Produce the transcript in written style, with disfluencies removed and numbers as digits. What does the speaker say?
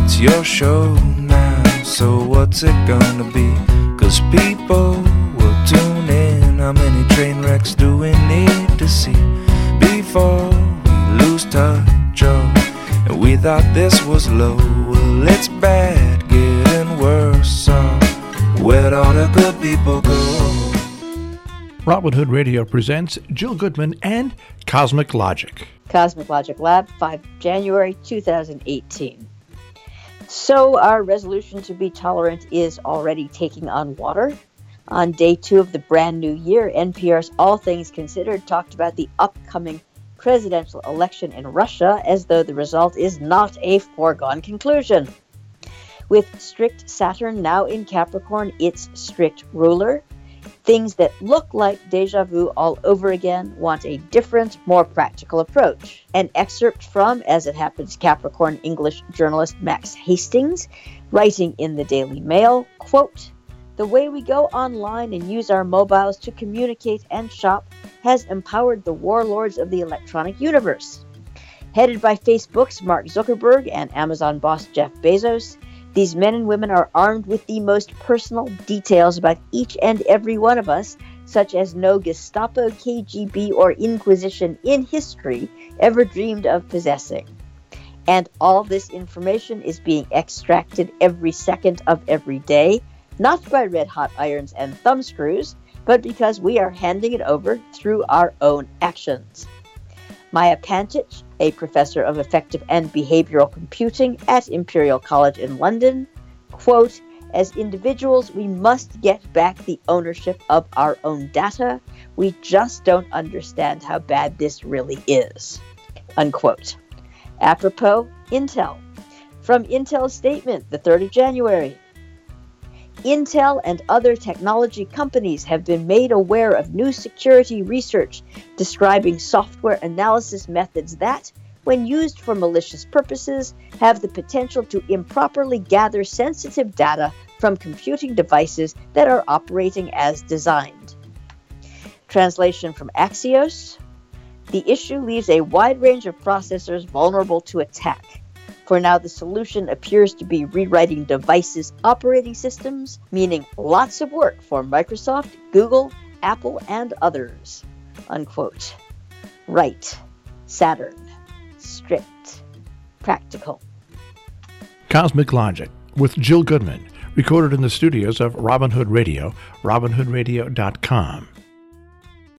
It's your show now, so what's it gonna be? 'Cause people will tune in. How many train wrecks do we need to see before we lose touch? Oh, and we thought this was low. Well, it's bad, getting worse. So where'd all the good people go? Robin Hood Radio presents Jill Goodman and Cosmic Logic. Cosmic Logic Lab, 5 January 2018. So our resolution to be tolerant is already taking on water. On day 2 of the brand new year, NPR's All Things Considered talked about the upcoming presidential election in Russia as though the result is not a foregone conclusion. With strict Saturn now in Capricorn, its strict ruler, things that look like deja vu all over again want a different, more practical approach. An excerpt from, as it happens, Capricorn English journalist Max Hastings, writing in the Daily Mail, quote, "The way we go online and use our mobiles to communicate and shop has empowered the warlords of the electronic universe. Headed by Facebook's Mark Zuckerberg and Amazon boss Jeff Bezos, these men and women are armed with the most personal details about each and every one of us, such as no Gestapo, KGB, or Inquisition in history ever dreamed of possessing. And all this information is being extracted every second of every day, not by red-hot irons and thumbscrews, but because we are handing it over through our own actions." Maya Pantich, a professor of effective and behavioral computing at Imperial College in London, quote, "As individuals, we must get back the ownership of our own data. We just don't understand how bad this really is," unquote. Apropos, Intel. From Intel's statement, the 3rd of January, Intel and other technology companies have been made aware of new security research describing software analysis methods that, when used for malicious purposes, have the potential to improperly gather sensitive data from computing devices that are operating as designed. Translation from Axios. The issue leaves a wide range of processors vulnerable to attack. For now, the solution appears to be rewriting devices' operating systems, meaning lots of work for Microsoft, Google, Apple, and others. Unquote. Right. Saturn. Strict. Practical. Cosmic Logic with Jill Goodman, recorded in the studios of Robin Hood Radio, robinhoodradio.com.